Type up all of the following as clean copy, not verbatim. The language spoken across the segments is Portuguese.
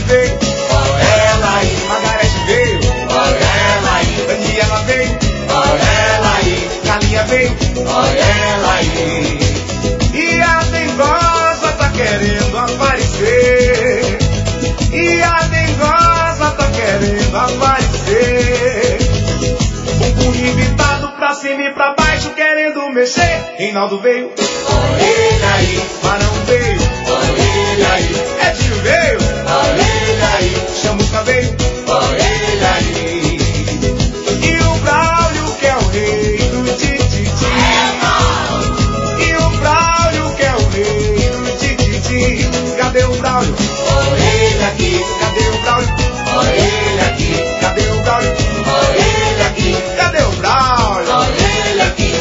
veio, olha ela aí. Margarete veio, olha ela aí. Daniela veio, olha ela aí. Carlinha veio, olha ela aí. E a dengosa tá querendo aparecer. E a dengosa tá querendo aparecer. Bumbum invitado pra cima e pra baixo querendo mexer. Reinaldo veio, olha ele aí. Marão veio, olha ele aí. Edinho veio, olha ele aí. Chamusca veio, olha ele aí. E o Braulio que é o rei do tititi. E o Braulio que é o rei do tititi. Cadê o Braulio? Olha ele aqui. Cadê o Braulio? Olha ele aqui. Cadê o Braulio? Olha ele aqui. Cadê o Braulio? Olha ele aqui.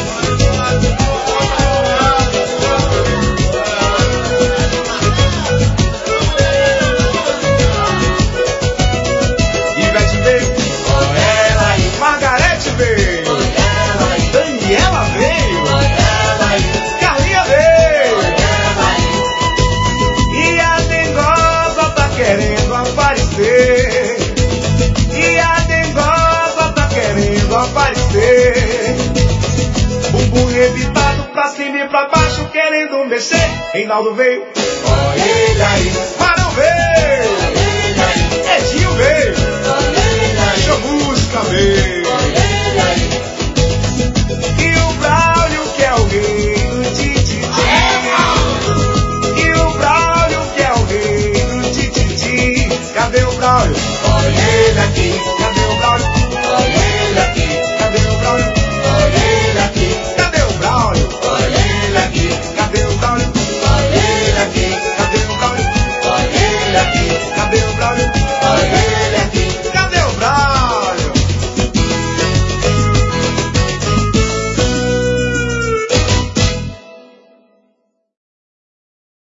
Ivete veio, olha ela aí. Margarete veio, olha ela aí. Daniela veio, olha ela aí. Carlinha veio, olha ela aí. E a dengosa tá querendo aparecer. E a dengosa tá querendo aparecer. Bumbum evitado pra cima e pra baixo querendo mexer. Reinaldo veio, olha ele aí. Marão veio.